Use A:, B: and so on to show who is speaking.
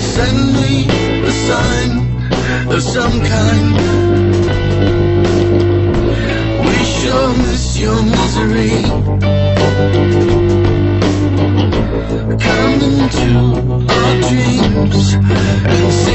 A: Send me a sign of some kind. We sure miss your misery. Come into our dreams and